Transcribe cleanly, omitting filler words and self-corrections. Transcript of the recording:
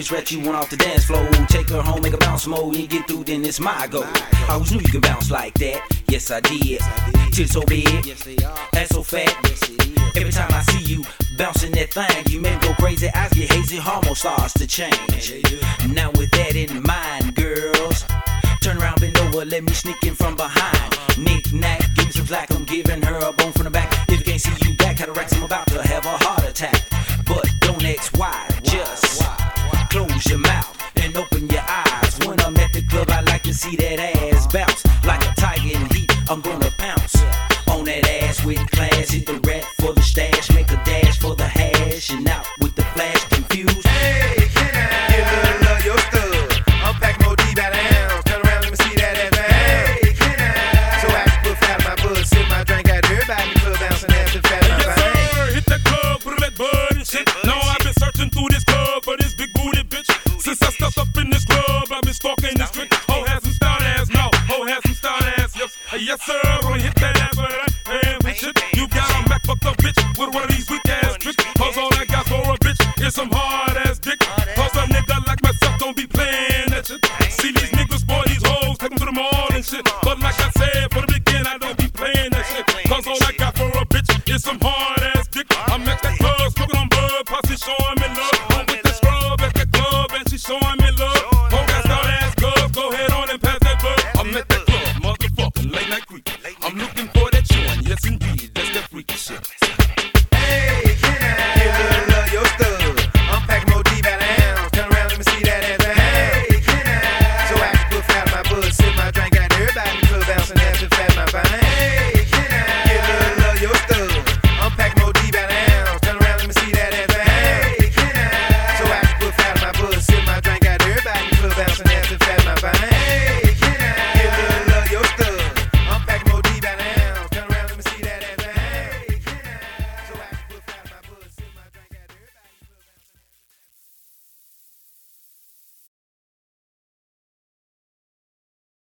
Miss Rat, you want off the dance floor. Take her home, make her bounce more. When you get through, then it's my goal. I always knew you could bounce like that. Yes, I did. Tits so big, ass so fat. Every time I see you bouncing that thing, you make me go crazy. Eyes get hazy, hormone starts to change. Now with that in mind, girls, turn around, bend over, let me sneak in from behind. Knick-knack, give me some slack, I'm giving her a bone from the back. If you can't see you back, cataracts, I'm about to have a heart attack. But don't ask why, just close your mouth and open your eyes. When I'm at the club, I like to see that ass bounce. Like a tiger in heat, I'm gonna pounce on that ass with class. Hit the rat for the stash, make a dash for the hash, and out with the flash, confused. Hey, can I get a little of your stuff? Unpack more deep out of house. Turn around, let me see that ass. Hey, can I? So I can put fat in my butt, sip my drink out. Everybody in the club bouncing ass and fat in my yes, sir. Hit that club, put that bud and shit. No, I've been searching through this club for this big booty bitch. Since I stepped up in this club, I've been stalking this trick. Ho has some stout ass, no. Ho has some stout ass, yes sir. Wanna hit that ass for that and shit. You got a Mac fucked up bitch with one of these weak ass tricks. Cause all I got for a bitch is some hard ass dick. Cause a nigga like myself don't be playing that shit. See these niggas, boy, these hoes, take them to the mall and shit. But like I said, for the beginning, I don't be playing that shit. Cause all I got for a bitch is some hard